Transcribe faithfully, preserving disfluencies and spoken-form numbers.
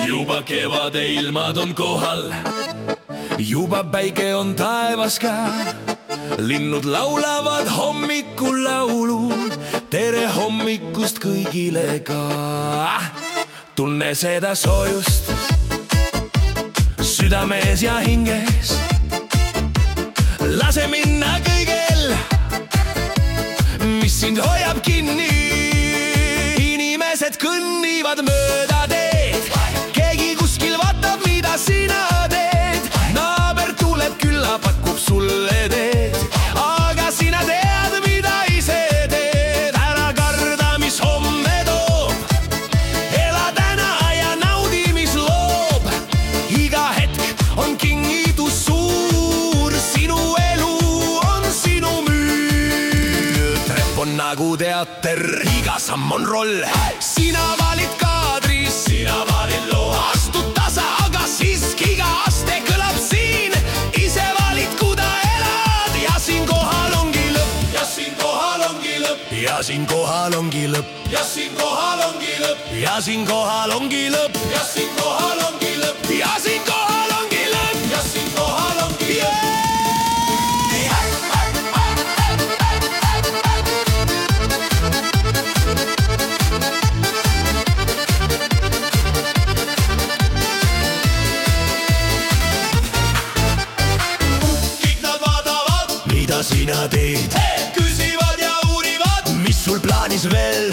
juba kevade ilmad on kohal, juba päike on taevas ka. Linnud laulavad hommikul laulu, tere hommikust kõigile ka. Tunne seda soojust südames ja hinges, lase minna kõigel, mis sind hoiab kinni. Inimesed kõnnivad mööda teed, keegi kuskil vaatab, mida sina teed. Naaber tuleb külla, pakub sulle teed, aga sina tead, mida ise teed. Ära karda, mis homme toob, ela täna ja naudi, mis loob. Iga hetk on kingitus suur, sinu elu on sinu müür. Trepp on nagu teater, iga samm on roll. Sina valid kaadri, sina valid loo. Astud tasa, aga siiski iga aste kõlab siin. Ise valid, kuda elad ja siin kohal ongi lõpp. Ja siin kohal ongi lõpp. Ja siin kohal ongi lõpp. Ja siin kohal ongi lõpp. Ja siin kohal ongi lõpp. Ja siin kohal ongi lõpp. Ja siin kohal ongi lõpp. Ja siin kohal ongi lõpp. Mida sina teed? Hey! Küsivad ja uurivad, mis sul plaanis veel?